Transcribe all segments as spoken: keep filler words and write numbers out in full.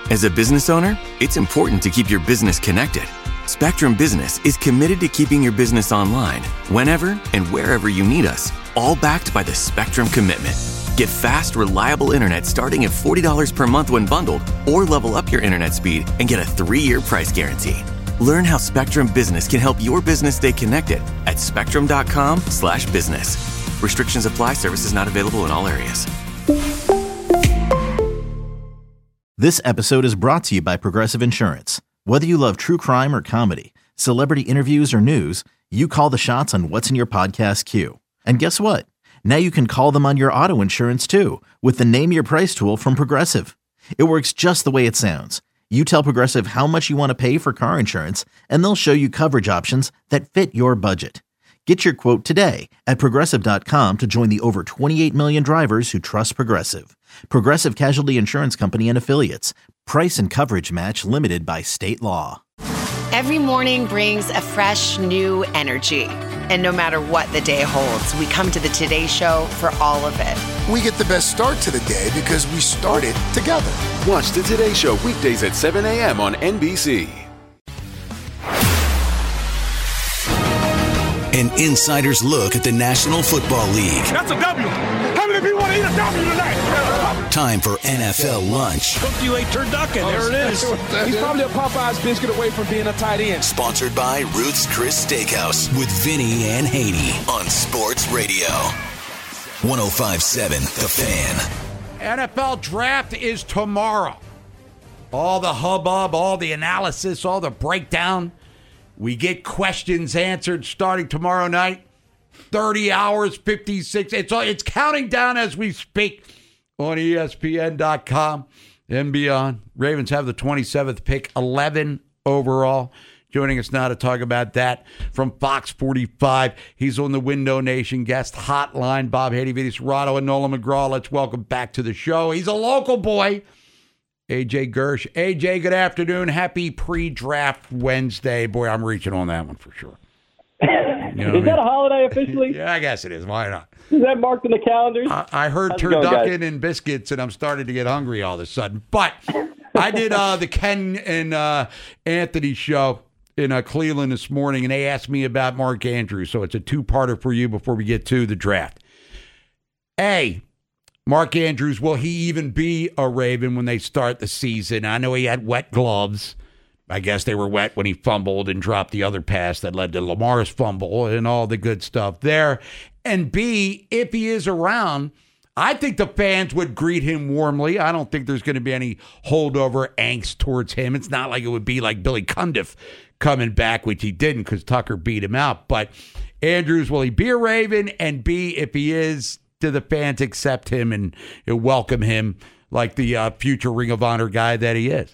As a business owner, it's important to keep your business connected. Spectrum Business is committed to keeping your business online whenever and wherever you need us, all backed by the Spectrum Commitment. Get fast, reliable internet starting at forty dollars per month when bundled, or level up your internet speed and get a three-year price guarantee. Learn how Spectrum Business can help your business stay connected at spectrum.com slash business. Restrictions apply. Services not available in all areas. This episode is brought to you by Progressive Insurance. Whether you love true crime or comedy, celebrity interviews or news, you call the shots on what's in your podcast queue. And guess what? Now you can call them on your auto insurance too with the Name Your Price tool from Progressive. It works just the way it sounds. You tell Progressive how much you want to pay for car insurance, and they'll show you coverage options that fit your budget. Get your quote today at Progressive dot com to join the over twenty-eight million drivers who trust Progressive. Progressive Casualty Insurance Company and Affiliates. Price and coverage match limited by state law. Every morning brings a fresh, new energy. And no matter what the day holds, we come to the Today Show for all of it. We get the best start to the day because we started together. Watch the Today Show weekdays at seven a.m. on N B C. An insider's look at the National Football League. That's a W. How many people want to eat a W tonight? Time for N F L lunch. Cook you a turducken. There it is. He's probably a Popeye's biscuit away from being a tight end. Sponsored by Ruth's Chris Steakhouse with Vinny and Haney on Sports Radio. one oh five point seven The Fan. N F L draft is tomorrow. All the hubbub, all the analysis, all the breakdown. We get questions answered starting tomorrow night. thirty hours, fifty-six. It's it's counting down as we speak on E S P N dot com and beyond. Ravens have the twenty-seventh pick, eleven overall. Joining us now to talk about that from Fox forty-five. He's on the Window Nation guest hotline. Bob Haney, Vinny Serrato, and Nolan McGraw. Let's welcome back to the show. He's a local boy. A J Gersh. A J, good afternoon. Happy pre-draft Wednesday. Boy, I'm reaching on that one for sure. You know is that mean? A holiday officially? Yeah, I guess it is. Why not? Is that marked in the calendars? I, I heard turducken and biscuits, and I'm starting to get hungry all of a sudden. But I did uh, the Ken and uh, Anthony show in uh, Cleveland this morning, and they asked me about Mark Andrews. So it's a two-parter for you before we get to the draft. A, Mark Andrews, will he even be a Raven when they start the season? I know he had wet gloves. I guess they were wet when he fumbled and dropped the other pass that led to Lamar's fumble and all the good stuff there. And B, if he is around, I think the fans would greet him warmly. I don't think there's going to be any holdover angst towards him. It's not like it would be like Billy Cundiff coming back, which he didn't because Tucker beat him out. But Andrews, will he be a Raven? And B, if he is, do the fans accept him and welcome him like the uh, future Ring of Honor guy that he is?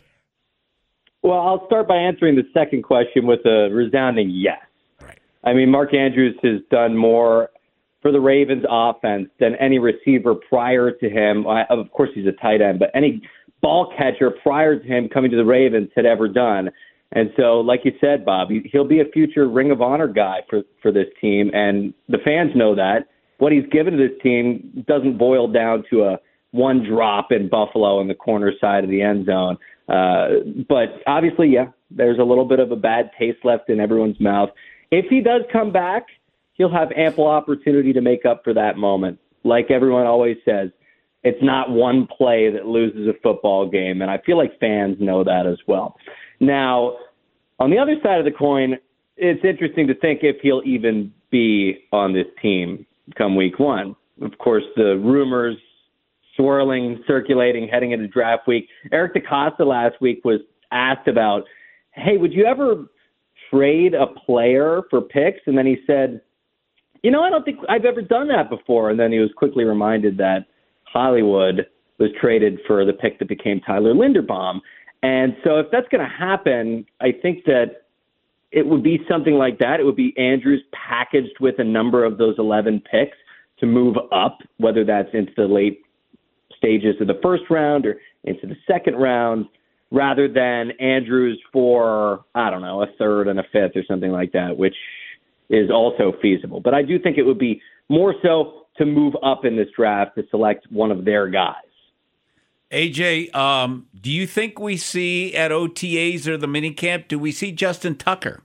Well, I'll start by answering the second question with a resounding yes. Right. I mean, Mark Andrews has done more for the Ravens offense than any receiver prior to him. Of course, he's a tight end, but any ball catcher prior to him coming to the Ravens had ever done. And so, like you said, Bob, he'll be a future Ring of Honor guy for, for this team, and the fans know that. What he's given to this team doesn't boil down to a one drop in Buffalo in the corner side of the end zone. Uh, but obviously, yeah, there's a little bit of a bad taste left in everyone's mouth. If he does come back, he'll have ample opportunity to make up for that moment. Like everyone always says, it's not one play that loses a football game, and I feel like fans know that as well. Now, on the other side of the coin, it's interesting to think if he'll even be on this team come week one. Of course, the rumors swirling, circulating, heading into draft week. Eric DeCosta last week was asked about, hey, would you ever trade a player for picks? And then he said, you know, I don't think I've ever done that before. And then he was quickly reminded that Hollywood was traded for the pick that became Tyler Linderbaum. And so if that's going to happen, I think that it would be something like that. It would be Andrews packaged with a number of those eleven picks to move up, whether that's into the late stages of the first round or into the second round, rather than Andrews for, I don't know, a third and a fifth or something like that, which is also feasible. But I do think it would be more so to move up in this draft to select one of their guys. A J, um, do you think we see at O T As or the minicamp, do we see Justin Tucker?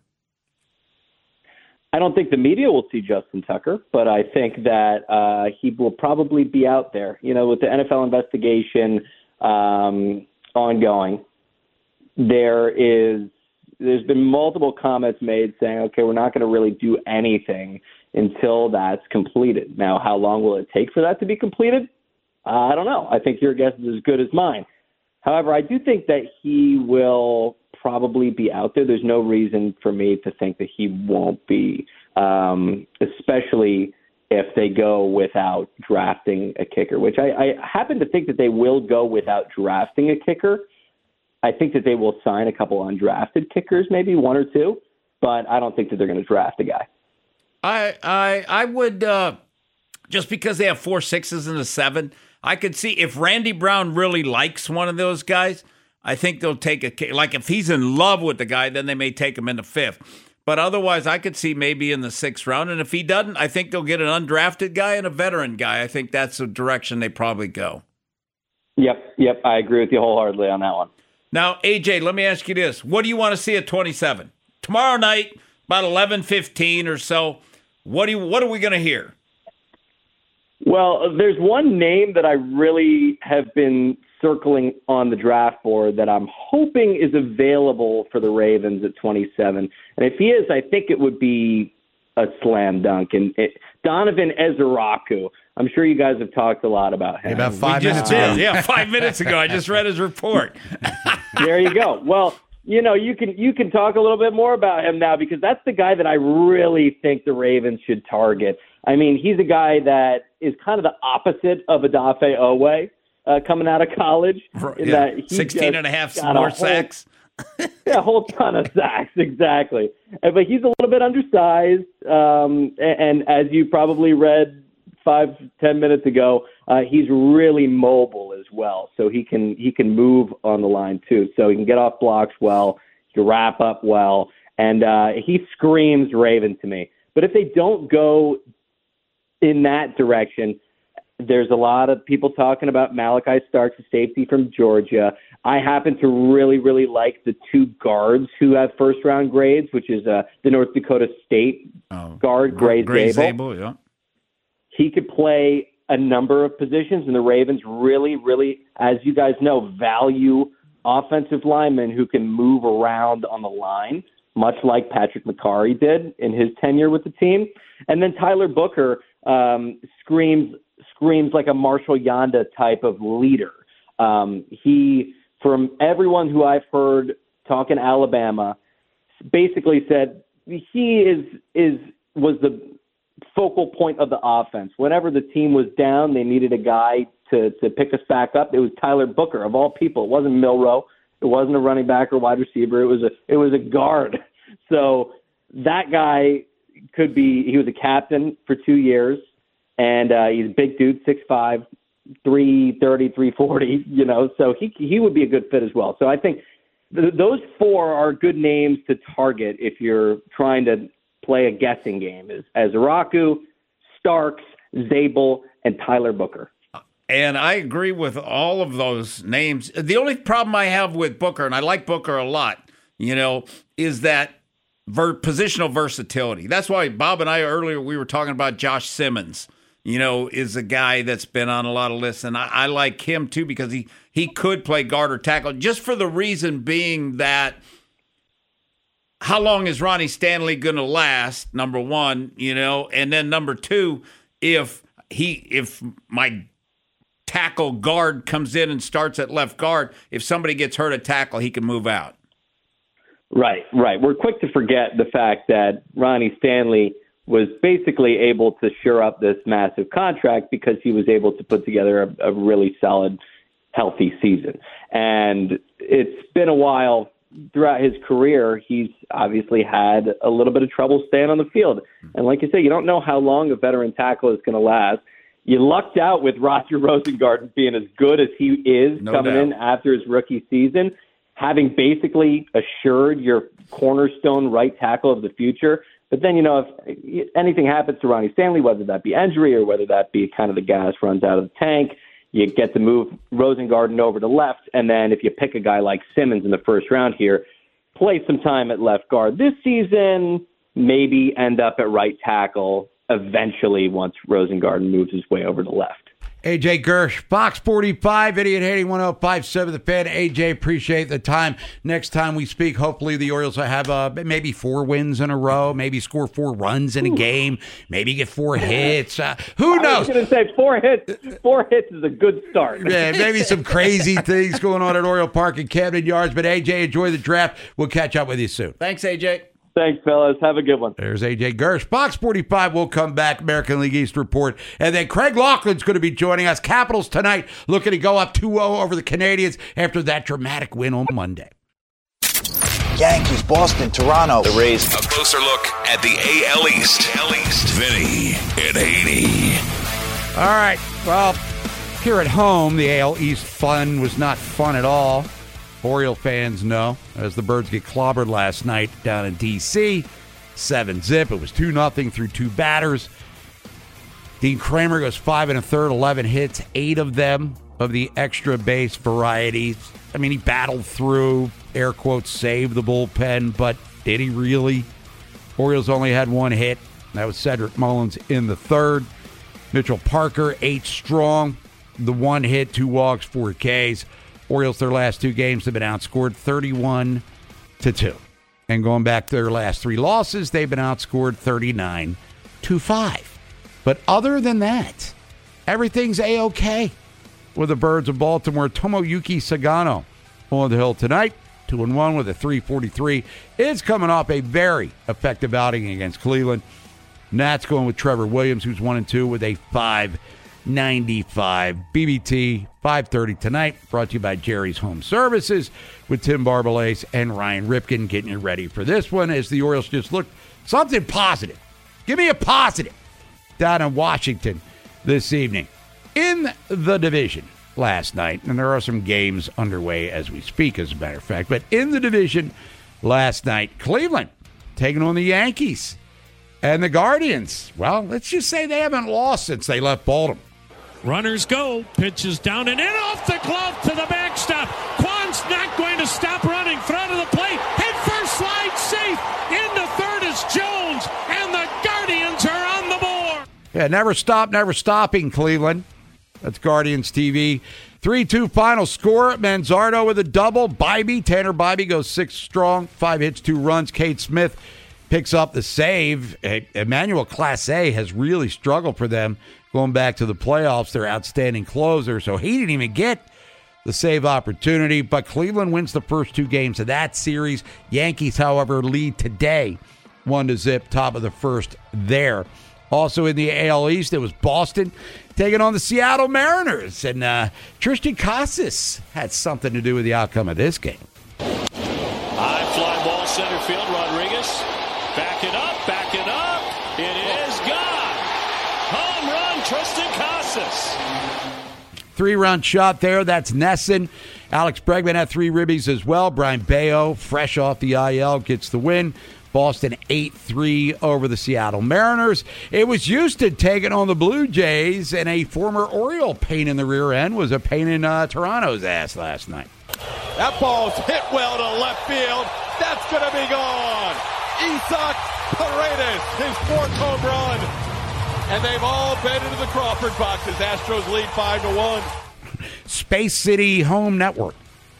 I don't think the media will see Justin Tucker, but I think that uh, he will probably be out there. You know, with the N F L investigation um, ongoing, there is there's been multiple comments made saying, okay, we're not going to really do anything until that's completed. Now, how long will it take for that to be completed? Uh, I don't know. I think your guess is as good as mine. However, I do think that he will probably be out there. There's no reason for me to think that he won't be, um, especially if they go without drafting a kicker, which I, I happen to think that they will go without drafting a kicker. I think that they will sign a couple undrafted kickers, maybe one or two, but I don't think that they're going to draft a guy. I I I would, uh, just because they have four sixes and a seven, I could see if Randy Brown really likes one of those guys, I think they'll take a, like if he's in love with the guy, then they may take him in the fifth. But otherwise, I could see maybe in the sixth round. And if he doesn't, I think they'll get an undrafted guy and a veteran guy. I think that's the direction they probably go. Yep, yep, I agree with you wholeheartedly on that one. Now, A J, let me ask you this. What do you want to see at twenty-seven? Tomorrow night, about eleven fifteen or so, what do you, what are we going to hear? Well, there's one name that I really have been circling on the draft board that I'm hoping is available for the Ravens at twenty-seven. And if he is, I think it would be a slam dunk. And it, Donovan Ezeraku. I'm sure you guys have talked a lot about him. About five we minutes just ago. did. Yeah, five minutes ago. I just read his report. There you go. Well, you know, you can you can talk a little bit more about him now because that's the guy that I really think the Ravens should target. I mean, he's a guy that is kind of the opposite of Odafe Oweh uh, coming out of college. In yeah. that he sixteen and a half more a sacks. Whole, yeah, a whole ton of sacks, exactly. But he's a little bit undersized, um, and, and as you probably read five, ten minutes ago, uh, he's really mobile as well. So he can he can move on the line too. So he can get off blocks well, he can wrap up well, and uh, he screams Raven to me. But if they don't go in that direction, there's a lot of people talking about Malachi Starks, a safety from Georgia. I happen to really, really like the two guards who have first-round grades, which is uh, the North Dakota State oh, guard, Gray, Gray Zabel. yeah. He could play a number of positions, and the Ravens really, really, as you guys know, value offensive linemen who can move around on the line, much like Patrick McCarry did in his tenure with the team. And then Tyler Booker um, screams screams like a Marshall Yanda type of leader. Um, he, from everyone who I've heard talk in Alabama, basically said he is is was the focal point of the offense. Whenever the team was down, they needed a guy to, to pick us back up. It was Tyler Booker, of all people. It wasn't Milroe. It wasn't a running back or wide receiver. It was a it was a guard. So that guy could be. He was a captain for two years, and uh, he's a big dude, six five, three thirty, three forty. You know, so he he would be a good fit as well. So I think th- those four are good names to target if you're trying to play a guessing game. Is Ezeraku, Starks, Zabel, and Tyler Booker. And I agree with all of those names. The only problem I have with Booker, and I like Booker a lot, you know, is that ver- positional versatility. That's why Bob and I earlier, we were talking about Josh Simmons, you know, is a guy that's been on a lot of lists. And I, I like him, too, because he, he could play guard or tackle, just for the reason being that how long is Ronnie Stanley going to last, number one, you know, and then number two, if he, if my tackle guard comes in and starts at left guard, if somebody gets hurt at tackle, he can move out. Right, right. We're quick to forget the fact that Ronnie Stanley was basically able to shore up this massive contract because he was able to put together a, a really solid, healthy season. And it's been a while. Throughout his career, he's obviously had a little bit of trouble staying on the field. And like you say, you don't know how long a veteran tackle is going to last. You lucked out with Roger Rosengarten being as good as he is no coming doubt. in after his rookie season, having basically assured your cornerstone right tackle of the future. But then, you know, if anything happens to Ronnie Stanley, whether that be injury or whether that be kind of the gas runs out of the tank, you get to move Rosengarten over to left, and then if you pick a guy like Simmons in the first round here, play some time at left guard this season, maybe end up at right tackle eventually once Rosengarten moves his way over to left. A J Gersh, Fox forty-five, Idiot Hating one oh five point seven The Fan. A J, appreciate the time. Next time we speak, hopefully the Orioles will have uh, maybe four wins in a row, maybe score four runs in a game, maybe get four hits. Uh, who knows? I was going to say four hits. Four hits is a good start. Yeah, maybe some crazy things going on at Oriole Park and Camden Yards. But A J, enjoy the draft. We'll catch up with you soon. Thanks, A J. Thanks, fellas. Have a good one. There's A J Gersh. Fox forty-five will come back, American League East report. And then Craig Laughlin's going to be joining us. Capitals tonight looking to go up two oh over the Canadians after that dramatic win on Monday. Yankees, Boston, Toronto. The Rays. A closer look at the A L East. A L East. Vinny and Haney. All right. Well, here at home, the A L East fun was not fun at all. Oriole fans know, as the Birds get clobbered last night down in D C seven zip. It was two nothing through two batters. Dean Kramer goes five and a third, eleven hits, eight of them of the extra base varieties. I mean, he battled through, air quotes, saved the bullpen, but did he really? Orioles only had one hit. That was Cedric Mullins in the third. Mitchell Parker, eight strong. The one hit, two walks, four Ks. Orioles, their last two games, have been outscored thirty-one to two. And going back to their last three losses, they've been outscored thirty-nine to five. But other than that, everything's A-OK with the Birds of Baltimore. Tomoyuki Sagano on the hill tonight, two and one with a three forty-three. Is coming off a very effective outing against Cleveland. Nats going with Trevor Williams, who's one and two with a five ninety-five. B B T five thirty tonight, brought to you by Jerry's Home Services with Tim Barbalace and Ryan Ripken, getting you ready for this one as the Orioles just look something positive. Give me a positive down in Washington this evening. In the division last night, and there are some games underway as we speak, as a matter of fact, but in the division last night, Cleveland taking on the Yankees and the Guardians. Well, let's just say they haven't lost since they left Baltimore. Runners go. Pitches down and in off the glove to the backstop. Kwan's not going to stop running. Front of the plate. Head first slide safe. Into third is Jones. And the Guardians are on the board. Yeah, never stop, never stopping, Cleveland. That's Guardians T V. three two final score. Manzardo with a double. Bybee, Tanner Bybee goes six strong. Five hits, two runs. Cade Smith picks up the save. Emmanuel Clase has really struggled for them going back to the playoffs. Their outstanding closer, so he didn't even get the save opportunity. But Cleveland wins the first two games of that series. Yankees, however, lead today one to zip, top of the first there. Also in the A L East, it was Boston taking on the Seattle Mariners. And uh, Tristan Casas had something to do with the outcome of this game. High fly ball center field. Rodriguez back it up, back it up. It is gone. Home run, Tristan Casas. Three-run shot there. That's Nesson. Alex Bregman had three ribbies as well. Brian Bayo, fresh off the I L, gets the win. Boston eight three over the Seattle Mariners. It was Houston taking on the Blue Jays, and a former Oriole pain in the rear end was a pain in uh, Toronto's ass last night. That ball's hit well to left field. That's going to be gone. Isaac Paredes, his fourth home run. And they've all been into the Crawford boxes. Astros lead five to one. Space City Home Network.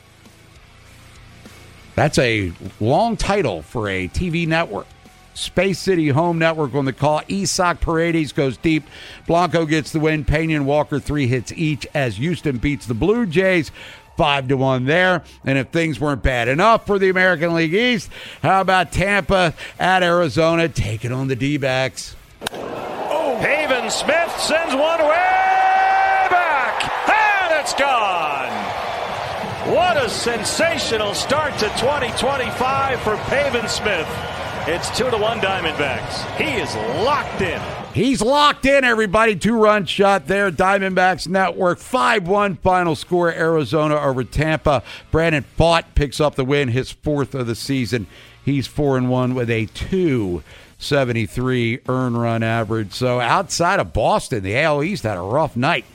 That's a long title for a T V network. Space City Home Network on the call. Isaac Paredes goes deep. Blanco gets the win. Pena and Walker three hits each as Houston beats the Blue Jays five to one there. And if things weren't bad enough for the American League East, how about Tampa at Arizona taking on the D-backs? Oh. Pavin Smith sends one way back, and it's gone. What a sensational start to twenty twenty-five for Pavin Smith. It's two to one Diamondbacks. He is locked in. He's locked in, everybody. Two-run shot there. Diamondbacks Network. five one final score. Arizona over Tampa. Brandon Pfaadt picks up the win, his fourth of the season. He's four and one with a two seventy-three earn run average. So outside of Boston, the A L East had a rough night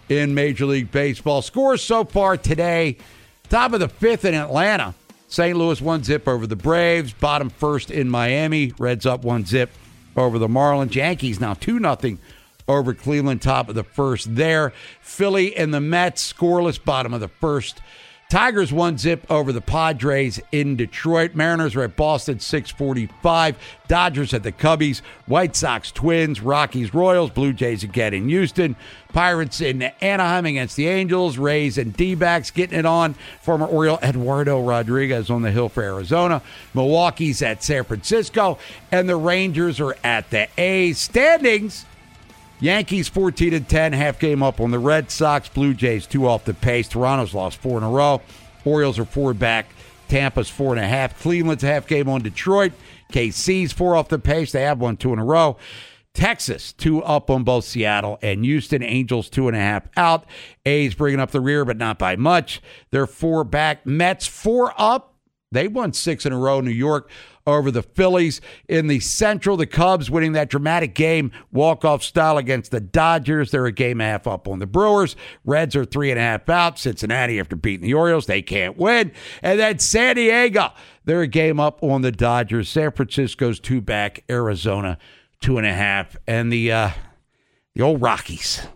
in Major League Baseball. Scores so far today, top of the fifth in Atlanta. Saint Louis one zip over the Braves. Bottom first in Miami. Reds up one zip over the Marlins. Yankees now two nothing over Cleveland. Top of the first there. Philly and the Mets scoreless. Bottom of the first. Tigers one zip over the Padres in Detroit. Mariners are at Boston six forty-five. Dodgers at the Cubbies. White Sox Twins. Rockies Royals. Blue Jays again in Houston. Pirates in Anaheim against the Angels. Rays and D-backs getting it on. Former Oriole Eduardo Rodriguez on the hill for Arizona. Milwaukee's at San Francisco. And the Rangers are at the A's. Standings. Yankees fourteen and ten, half game up on the Red Sox. Blue Jays two off the pace. Toronto's lost four in a row. Orioles are four back. Tampa's four and a half. Cleveland's a half game on Detroit. K C's four off the pace. They have won two in a row. Texas two up on both Seattle and Houston. Angels two and a half out. A's bringing up the rear, but not by much. They're four back. Mets four up. They won six in a row. New York over the Phillies. In the Central, the Cubs winning that dramatic game, walk-off style against the Dodgers. They're a game and a half up on the Brewers. Reds are three and a half out. Cincinnati, after beating the Orioles, they can't win. And then San Diego, they're a game up on the Dodgers. San Francisco's two back. Arizona, two and a half. And the, uh, the old Rockies,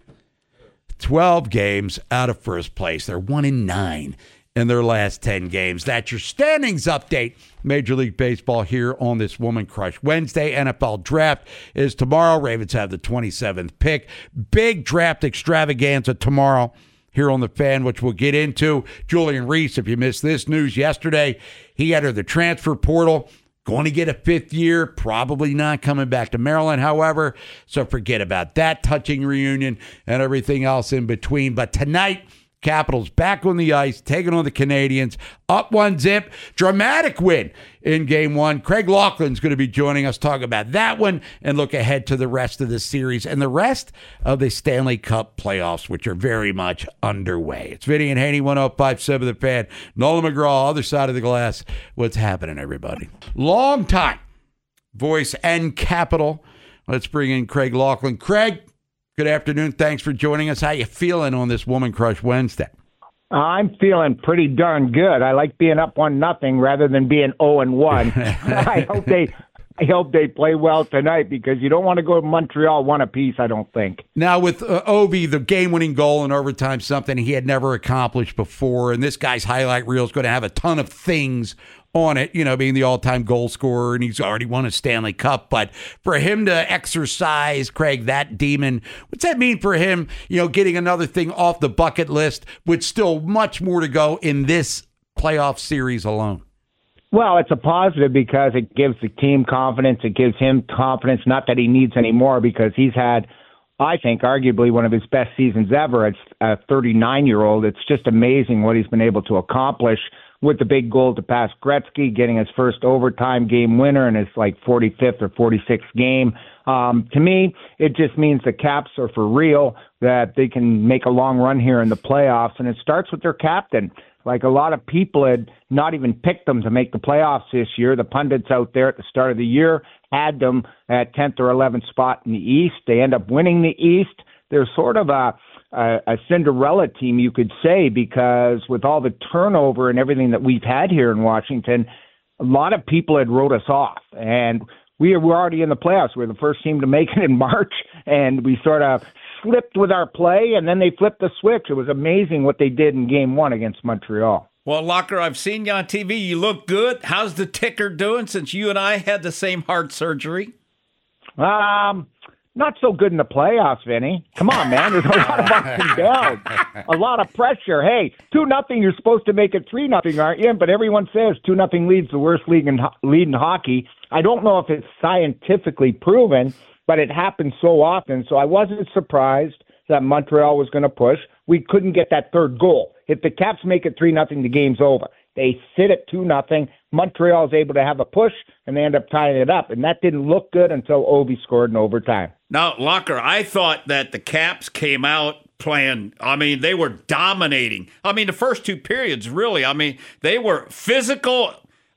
twelve games out of first place. They're one in nine in their last ten games. That's your standings update. Major League Baseball here on this Woman Crush Wednesday. N F L Draft is tomorrow. Ravens have the twenty-seventh pick. Big draft extravaganza tomorrow here on The Fan, which we'll get into. Julian Reese, if you missed this news yesterday, he entered the transfer portal. Going to get a fifth year, probably not coming back to Maryland, however. So forget about that touching reunion and everything else in between. But tonight, Capitals back on the ice, taking on the Canadians, up one zip. Dramatic win in game one. Craig Laughlin's going to be joining us, talk about that one and look ahead to the rest of the series and the rest of the Stanley Cup playoffs, which are very much underway. It's Vinny and Haney, one oh five point seven The Fan. Nolan McGraw, other side of the glass. What's happening, everybody? Long time voice and Capital. Let's bring in Craig Laughlin. Craig, good afternoon. Thanks for joining us. How you feeling on this Woman Crush Wednesday? I'm feeling pretty darn good. I like being up one nothing rather than being oh and one. I hope they I hope they play well tonight because you don't want to go to Montreal one apiece, I don't think. Now with uh, Ovi, the game-winning goal in overtime, something he had never accomplished before, and this guy's highlight reel is going to have a ton of things on it, you know, being the all-time goal scorer, and he's already won a Stanley Cup. But for him to exercise, Craig, that demon, what's that mean for him, you know, getting another thing off the bucket list with still much more to go in this playoff series alone? Well, it's a positive because it gives the team confidence. It gives him confidence, not that he needs any more because he's had, I think, arguably one of his best seasons ever. It's a thirty-nine-year-old. It's just amazing what he's been able to accomplish with the big goal to pass Gretzky, getting his first overtime game winner in his like forty-fifth or forty-sixth game. Um, to me, it just means the Caps are for real, that they can make a long run here in the playoffs, and it starts with their captain. Like a lot of people had not even picked them to make the playoffs this year. The pundits out there at the start of the year had them at tenth or eleventh spot in the East. They end up winning the East. They're sort of a A, a Cinderella team, you could say, because with all the turnover and everything that we've had here in Washington, a lot of people had wrote us off. And we were already in the playoffs. We were the first team to make it in March, and we sort of slipped with our play, and then they flipped the switch. It was amazing what they did in game one against Montreal. Well, Locker, I've seen you on T V. You look good. How's the ticker doing since you and I had the same heart surgery? Um... Not so good in the playoffs, Vinny. Come on, man. There's a lot of ups and downs. A lot of pressure. Hey, two nothing, you're supposed to make it three nothing, aren't you? But everyone says two nothing lead's the worst league in, lead in hockey. I don't know if it's scientifically proven, but it happens so often. So I wasn't surprised that Montreal was going to push. We couldn't get that third goal. If the Caps make it three nothing, the game's over. They sit at two nothing. Montreal is able to have a push, and they end up tying it up. And that didn't look good until Ovi scored in overtime. Now, Locker, I thought that the Caps came out playing, I mean, they were dominating. I mean, the first two periods, really, I mean, they were physical.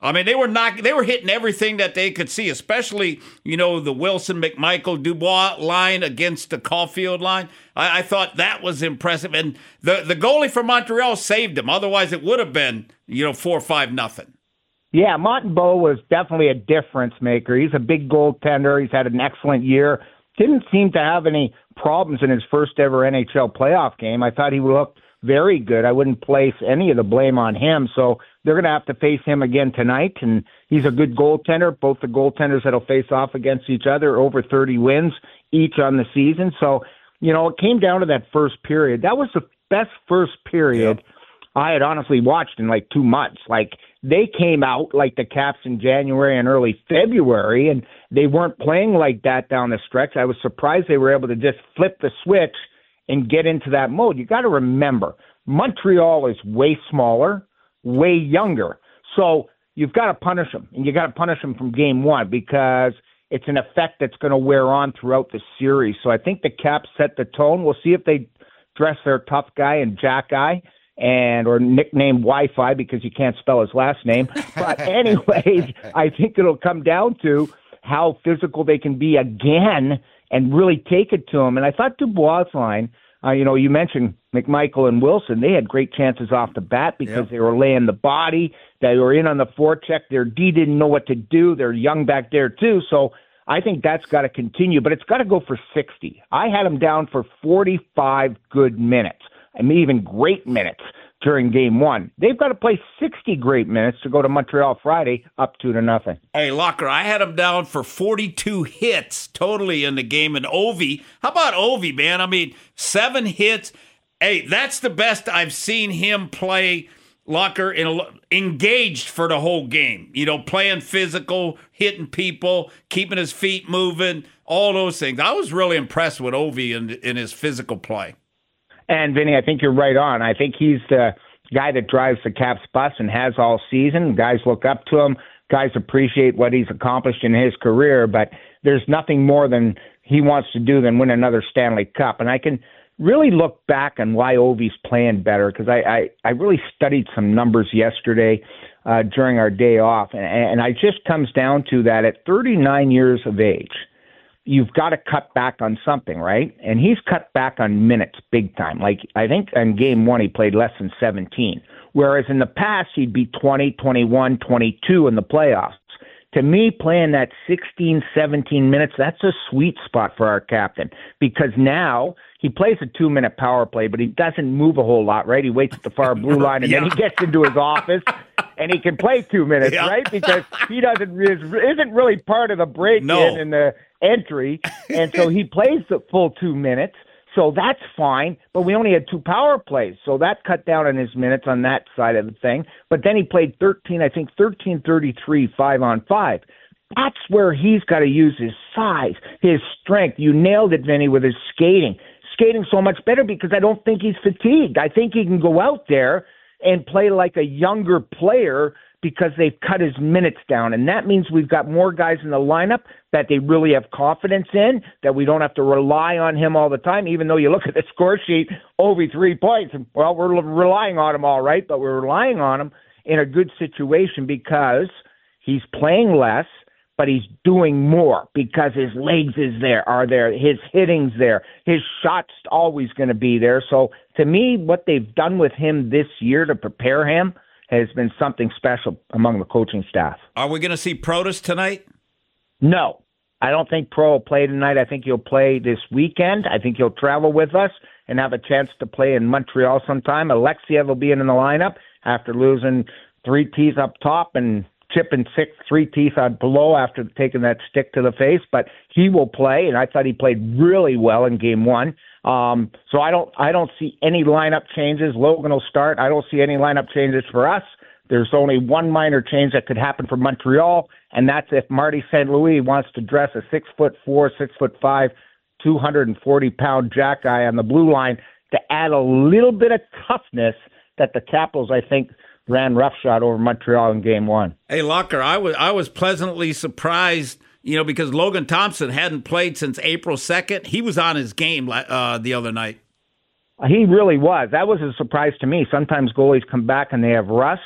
I mean, they were not, they were hitting everything that they could see, especially, you know, the Wilson, McMichael, Dubois line against the Caulfield line. I, I thought that was impressive. And the, the goalie for Montreal saved him. Otherwise, it would have been, you know, four or five nothing. Yeah, Montembeault was definitely a difference maker. He's a big goaltender. He's had an excellent year. Didn't seem to have any problems in his first ever N H L playoff game. I thought he looked very good. I wouldn't place any of the blame on him. So they're going to have to face him again tonight, and he's a good goaltender. Both the goaltenders that'll face off against each other, over thirty wins each on the season. So, you know, it came down to that first period. That was the best first period yep. I had honestly watched in like two months. Like, they came out like the Caps in January and early February, and they weren't playing like that down the stretch. I was surprised they were able to just flip the switch and get into that mode. You got to remember, Montreal is way smaller, way younger. So you've got to punish them, and you got to punish them from game one because it's an effect that's going to wear on throughout the series. So I think the Caps set the tone. We'll see if they dress their tough guy and Jack guy, and or nicknamed Wi-Fi because you can't spell his last name. But anyways, I think it'll come down to how physical they can be again and really take it to him. And I thought Dubois' line, uh, you know, you mentioned McMichael and Wilson, they had great chances off the bat because yep. they were laying the body, they were in on the forecheck, their D didn't know what to do, they're young back there too, so I think that's got to continue, but it's got to go for sixty. I had them down for forty-five good minutes, I mean even great minutes during game one. They've got to play sixty great minutes to go to Montreal Friday up two to nothing. Hey, Locker, I had him down for forty-two hits totally in the game. And Ovi, how about Ovi, man? I mean, seven hits. Hey, that's the best I've seen him play, Locker, in a, engaged for the whole game. You know, playing physical, hitting people, keeping his feet moving, all those things. I was really impressed with Ovi in, in his physical play. And, Vinny, I think you're right on. I think he's the guy that drives the Caps bus and has all season. Guys look up to him. Guys appreciate what he's accomplished in his career, but there's nothing more than he wants to do than win another Stanley Cup. And I can really look back on why Ovi's playing better because I, I, I really studied some numbers yesterday uh, during our day off, and, and it just comes down to that at thirty-nine years of age, you've got to cut back on something, right? And he's cut back on minutes big time. Like, I think in game one, he played less than seventeen, whereas in the past, he'd be twenty, twenty-one, twenty-two in the playoffs. To me, playing that sixteen, seventeen minutes, that's a sweet spot for our captain because now he plays a two-minute power play, but he doesn't move a whole lot, right? He waits at the far blue line, and yeah. then he gets into his office, and he can play two minutes, yeah. right? Because he doesn't isn't really part of the break-in no. and the entry, and so he plays the full two minutes. So that's fine, but we only had two power plays, so that cut down on his minutes on that side of the thing. But then he played thirteen, I think thirteen thirty-three, five on five. That's where he's got to use his size, his strength. You nailed it, Vinny, with his skating. Skating so much better because I don't think he's fatigued. I think he can go out there and play like a younger player because they've cut his minutes down. And that means we've got more guys in the lineup that they really have confidence in, that we don't have to rely on him all the time, even though you look at the score sheet, Ovi three points. Well, we're relying on him all right, but we're relying on him in a good situation because he's playing less, but he's doing more because his legs is there, are there, his hitting's there, his shot's always going to be there. So to me, what they've done with him this year to prepare him has been something special among the coaching staff. Are we going to see Protas tonight? No. I don't think Pro will play tonight. I think he'll play this weekend. I think he'll travel with us and have a chance to play in Montreal sometime. Alexiev will be in the lineup after losing three teeth up top and chipping six, three teeth on below after taking that stick to the face. But he will play, and I thought he played really well in game one. Um, so I don't I don't see any lineup changes. Logan will start. I don't see any lineup changes for us. There's only one minor change that could happen for Montreal, and that's if Marty Saint Louis wants to dress a six foot four, six foot five, two hundred forty pound Jack guy on the blue line to add a little bit of toughness that the Capitals, I think, ran roughshod over Montreal in game one. Hey, Locker, I was I was pleasantly surprised. You know, because Logan Thompson hadn't played since April second. He was on his game uh, the other night. He really was. That was a surprise to me. Sometimes goalies come back and they have rust.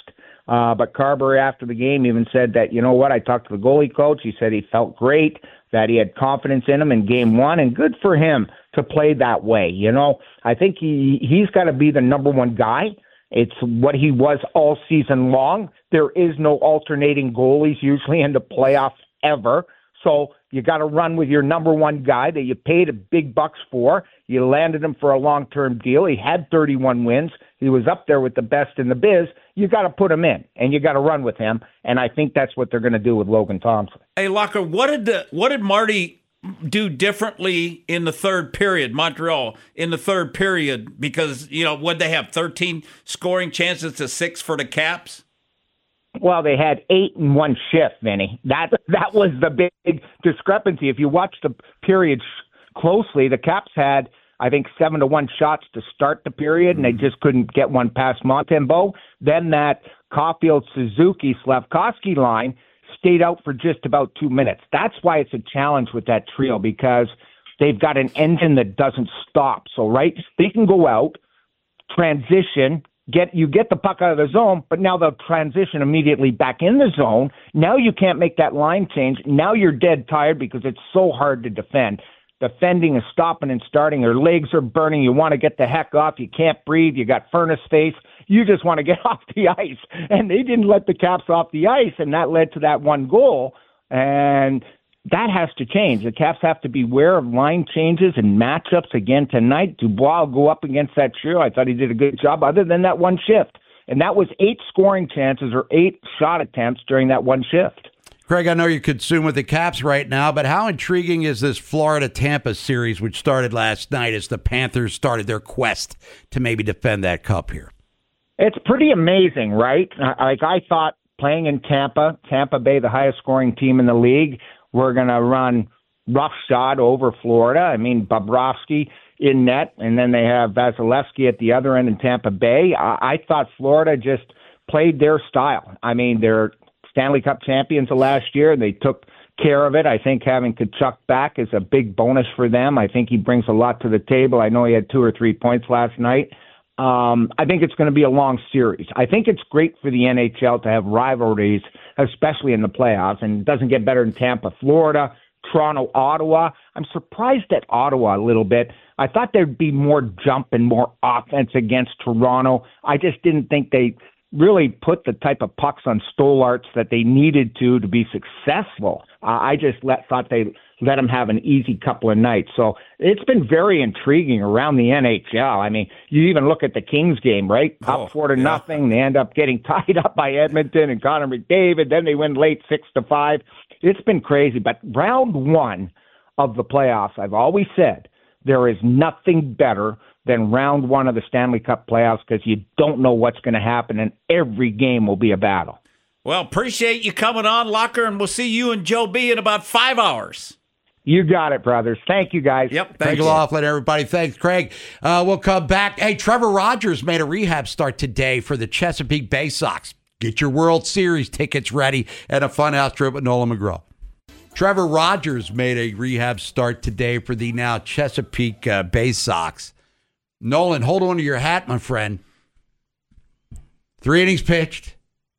Uh, but Carberry, after the game, even said that, you know what, I talked to the goalie coach. He said he felt great, that he had confidence in him in game one, and good for him to play that way. You know, I think he, he's got to be the number one guy. It's what he was all season long. There is no alternating goalies usually in the playoffs ever. So you got to run with your number one guy that you paid a big bucks for. You landed him for a long-term deal. He had thirty-one wins. He was up there with the best in the biz. You got to put him in, and you got to run with him. And I think that's what they're going to do with Logan Thompson. Hey, Locker, what did the, what did Marty do differently in the third period, Montreal, in the third period? Because, you know, what they have, thirteen scoring chances to six for the Caps? Well, they had eight in one shift, Vinny. That that was the big discrepancy. If you watch the periods closely, the Caps had, I think, seven to one shots to start the period, and they just couldn't get one past Montembeault. Then that Caulfield, Suzuki, Slavkovsky line stayed out for just about two minutes. That's why it's a challenge with that trio, because they've got an engine that doesn't stop. So, right, they can go out, transition, Get you get the puck out of the zone, but now they'll transition immediately back in the zone. Now you can't make that line change. Now you're dead tired because it's so hard to defend. Defending is stopping and starting. Your legs are burning. You want to get the heck off. You can't breathe. You got furnace face. You just want to get off the ice. And they didn't let the Caps off the ice, and that led to that one goal. And that has to change. The Caps have to be aware of line changes and matchups again tonight. Dubois will go up against that trio. I thought he did a good job other than that one shift. And that was eight scoring chances or eight shot attempts during that one shift. Craig, I know you're consumed with the Caps right now, but how intriguing is this Florida-Tampa series, which started last night as the Panthers started their quest to maybe defend that cup here? It's pretty amazing, right? Like I thought playing in Tampa, Tampa Bay, the highest scoring team in the league, we're going to run roughshod over Florida. I mean, Bobrovsky in net, and then they have Vasilevsky at the other end in Tampa Bay. I, I thought Florida just played their style. I mean, they're Stanley Cup champions of last year. They took care of it. I think having Tkachuk back is a big bonus for them. I think he brings a lot to the table. I know he had two or three points last night. Um, I think it's going to be a long series. I think it's great for the N H L to have rivalries, especially in the playoffs, and it doesn't get better than Tampa, Florida, Toronto, Ottawa. I'm surprised at Ottawa a little bit. I thought there'd be more jump and more offense against Toronto. I just didn't think they really put the type of pucks on Stolarz that they needed to to be successful. Uh, I just let, thought they let them have an easy couple of nights. So it's been very intriguing around the N H L. I mean, you even look at the Kings game, right? Up oh, four to yeah. nothing. They end up getting tied up by Edmonton and Connor McDavid. Then they win late six to five. It's been crazy. But round one of the playoffs, I've always said there is nothing better than round one of the Stanley Cup playoffs because you don't know what's going to happen, and every game will be a battle. Well, appreciate you coming on, Locker, and we'll see you and Joe B in about five hours. You got it, brothers. Thank you, guys. Yep. Craig Laughlin, everybody. Thanks, Craig. Uh, we'll come back. Hey, Trevor Rogers made a rehab start today for the Chesapeake Bay Sox. Get your World Series tickets ready at a funhouse trip with Nolan McGraw. Trevor Rogers made a rehab start today for the now Chesapeake uh, Bay Sox. Nolan, hold on to your hat, my friend. Three innings pitched.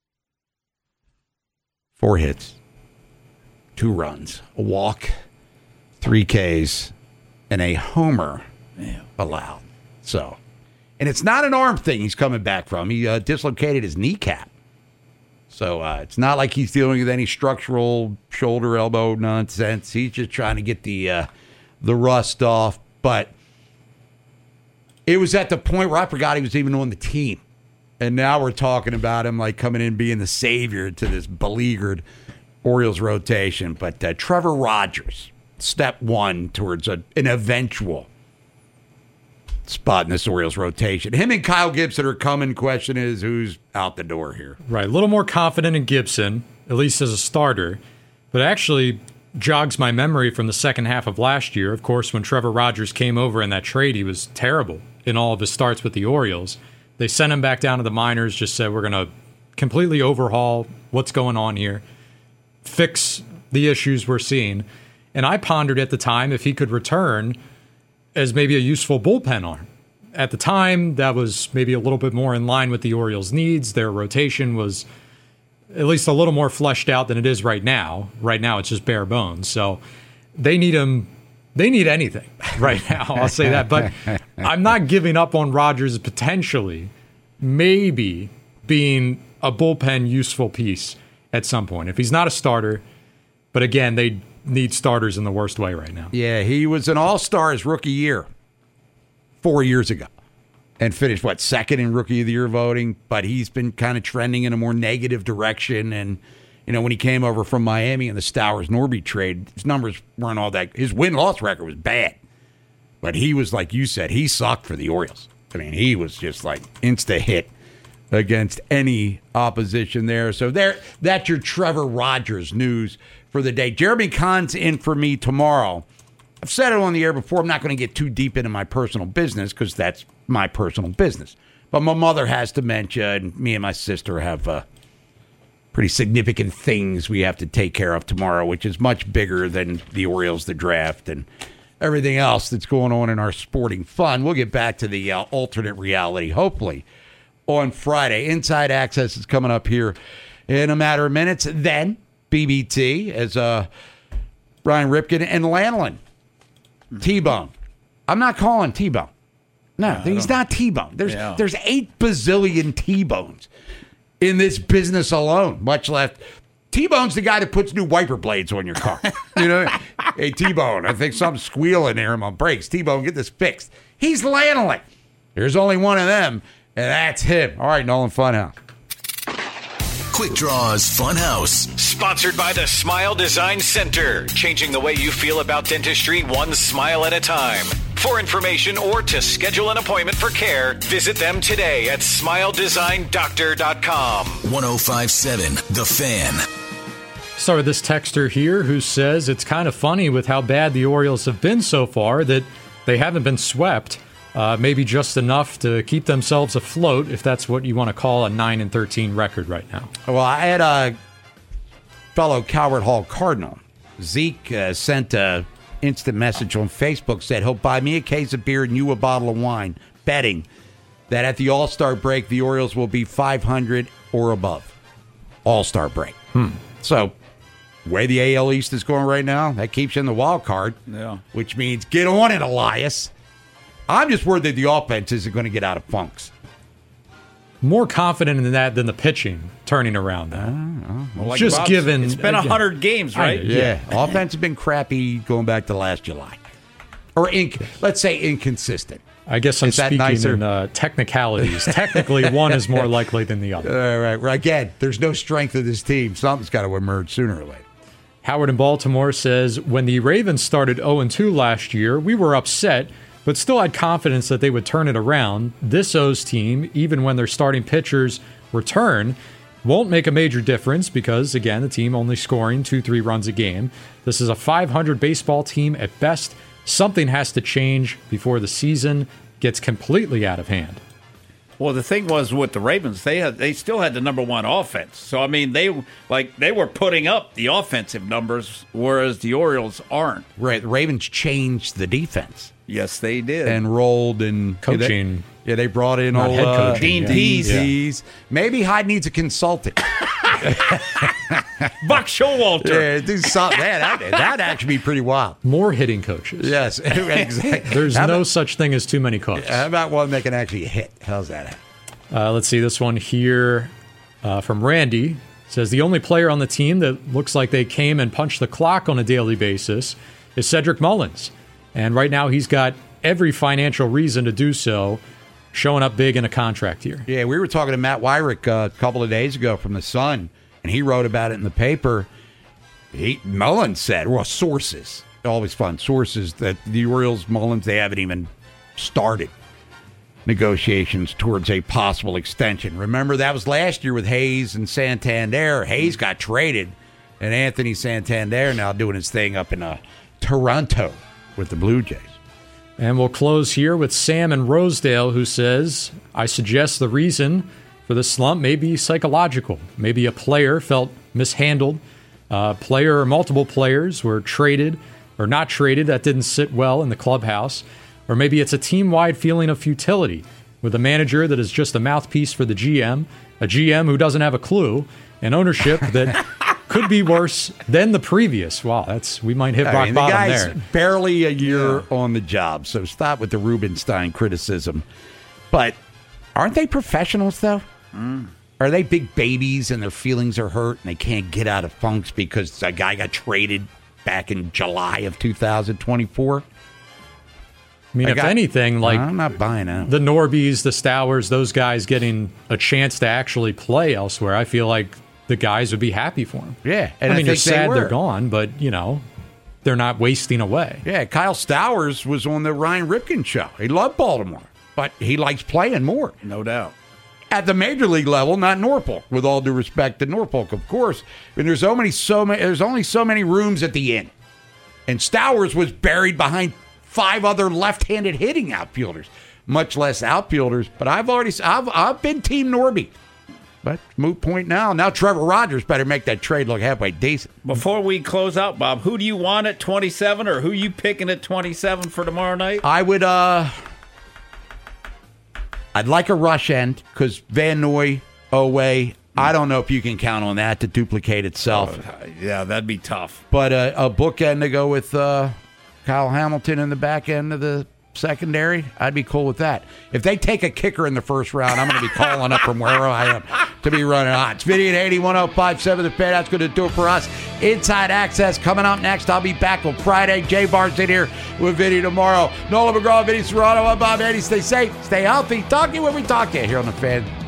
Four hits. Two runs. A walk. Three Ks. And a homer allowed. So, and it's not an arm thing he's coming back from. He uh, dislocated his kneecap. So uh, it's not like he's dealing with any structural shoulder, elbow nonsense. He's just trying to get the uh, the rust off. But it was at the point where I forgot he was even on the team. And now we're talking about him like coming in being the savior to this beleaguered Orioles rotation. But uh, Trevor Rogers, step one towards a, an eventual spot in this Orioles rotation. Him and Kyle Gibson are coming. Question is, who's out the door here? Right. A little more confident in Gibson, at least as a starter. But actually jogs my memory from the second half of last year. Of course, when Trevor Rogers came over in that trade, he was terrible in all of his starts with the Orioles. They sent him back down to the minors, just said, we're going to completely overhaul what's going on here, fix the issues we're seeing. And I pondered at the time if he could return as maybe a useful bullpen arm. at the time, that was maybe a little bit more in line with the Orioles' needs. Their rotation was at least a little more fleshed out than it is right now. Right now, it's just bare bones. So they need him. They need anything right now. I'll say that. But I'm not giving up on Rogers potentially, maybe being a bullpen useful piece at some point. If he's not a starter, but again, they need starters in the worst way right now. Yeah, he was an all-star his rookie year four years ago and finished, what, second in Rookie of the Year voting, but he's been kind of trending in a more negative direction. And, you know, when he came over from Miami in the Stowers-Norby trade, his numbers weren't all that. His win-loss record was bad. But he was, like you said, he sucked for the Orioles. I mean, he was just like insta-hit against any opposition there. So there, that's your Trevor Rogers news for the day. Jeremy Kahn's in for me tomorrow. I've said it on the air before. I'm not going to get too deep into my personal business because that's my personal business. But my mother has dementia, and me and my sister have uh, pretty significant things we have to take care of tomorrow, which is much bigger than the Orioles, the draft, and everything else that's going on in our sporting fun. We'll get back to the uh, alternate reality, hopefully, on Friday. Inside Access is coming up here in a matter of minutes. Then B B T as uh, Brian Ripken and Lanolin. T-Bone. I'm not calling T-Bone. No, yeah, he's not T-Bone. There's yeah. there's eight bazillion T-Bones in this business alone, much less. T-Bone's the guy that puts new wiper blades on your car. You know, hey, T-Bone, I think something's squealing there on my brakes. T-Bone, get this fixed. He's Lanolin. There's only one of them, and that's him. All right, Nolan Funhouse. Quick Draws Funhouse. Sponsored by the Smile Design Center. Changing the way you feel about dentistry one smile at a time. For information or to schedule an appointment for care, visit them today at smile design doctor dot com. one oh five point seven The Fan. Start with this texter here who says it's kind of funny with how bad the Orioles have been so far that they haven't been swept. Uh, maybe just enough to keep themselves afloat, if that's what you want to call a nine and thirteen record right now. Well, I had a fellow Coward Hall Cardinal, Zeke, uh, sent a instant message on Facebook, said he'll buy me a case of beer and you a bottle of wine, betting that at the All-Star break, the Orioles will be five hundred or above. All-Star break. Hmm. So, the way the A L East is going right now, that keeps you in the wild card, yeah. which means get on it, Elias. I'm just worried that the offense isn't going to get out of funks. More confident in that than the pitching turning around. Uh, uh, well, like just Bob, given it's been one hundred games, right? I, yeah. yeah. Offense has been crappy going back to last July. Or, inc- let's say, inconsistent. I guess I'm is speaking nicer? in uh, technicalities. Technically, one is more likely than the other. All right, right. Again, there's no strength of this team. Something's got to emerge sooner or later. Howard in Baltimore says, when the Ravens started oh and two last year, we were upset, but still had confidence that they would turn it around. This O's team, even when their starting pitchers return, won't make a major difference because, again, the team only scoring two, three runs a game. This is a five hundred baseball team at best. Something has to change before the season gets completely out of hand. Well, the thing was with the Ravens, they had they still had the number one offense. So I mean, they like they were putting up the offensive numbers, whereas the Orioles aren't. Right, the Ravens changed the defense. Yes, they did. And rolled and coaching. Yeah, they, yeah, they brought in Not old, head uh, coaching, Dean yeah. Pease. Yeah. Maybe Hyde needs a consultant. Buck Showalter. Yeah, do something. Man, that that'd actually be pretty wild. More hitting coaches. Yes, exactly. There's How no about, such thing as too many cooks. How about one that can actually hit? How's that? Uh, let's see this one here uh, from Randy. It says the only player on the team that looks like they came and punched the clock on a daily basis is Cedric Mullins. And right now he's got every financial reason to do so, showing up big in a contract here. Yeah, we were talking to Matt Wyrick uh, a couple of days ago from The Sun, and he wrote about it in the paper. He, Mullins said, well, sources, always fun, sources that the Orioles, Mullins, they haven't even started negotiations towards a possible extension. Remember, that was last year with Hayes and Santander. Hayes got traded, and Anthony Santander now doing his thing up in uh, Toronto with the Blue Jays. And we'll close here with Sam in Rosedale, who says, I suggest the reason for the slump may be psychological. Maybe a player felt mishandled. A player or multiple players were traded or not traded. That didn't sit well in the clubhouse. Or maybe it's a team-wide feeling of futility with a manager that is just a mouthpiece for the G M, a G M who doesn't have a clue, and ownership that could be worse than the previous. Wow, that's we might hit I rock mean, bottom the guy's there. Barely a year yeah. on the job, so stop with the Rubenstein criticism. But aren't they professionals, though? Mm. Are they big babies and their feelings are hurt and they can't get out of funks because a guy got traded back in July of two thousand twenty-four? I mean, I if got, anything, like I'm not buying it. The Norbies, the Stowers, those guys getting a chance to actually play elsewhere, I feel like the guys would be happy for them. Yeah. And I I mean, think it's sad they they're gone, but, you know, they're not wasting away. Yeah, Kyle Stowers was on the Ryan Ripken show. He loved Baltimore, but he likes playing more. No doubt. At the major league level, not Norfolk, with all due respect to Norfolk, of course. And there's so many, so many, there's only so many rooms at the inn. And Stowers was buried behind five other left-handed hitting outfielders, much less outfielders. But I've already, I've, I've been Team Norby. But moot point now. Now Trevor Rogers better make that trade look halfway decent. Before we close out, Bob, who do you want at twenty-seven, or who you picking at twenty-seven for tomorrow night? I would, uh, I'd like a rush end because Van Noy, Oweh, I don't know if you can count on that to duplicate itself. Oh, yeah, that'd be tough. But uh, a bookend to go with uh, Kyle Hamilton in the back end of the secondary, I'd be cool with that. If they take a kicker in the first round, I'm going to be calling up from wherever I am to be running hot. It's Vinny and eighty, one oh five point seven The Fan. That's going to do it for us. Inside Access coming up next. I'll be back on Friday. Jay Barnes in here with Vinny tomorrow. Nolan McGraw, Vinny Serrano, I'm Bob Eddie. Stay safe, stay healthy. Talk to you when we talk to you here on The Fan.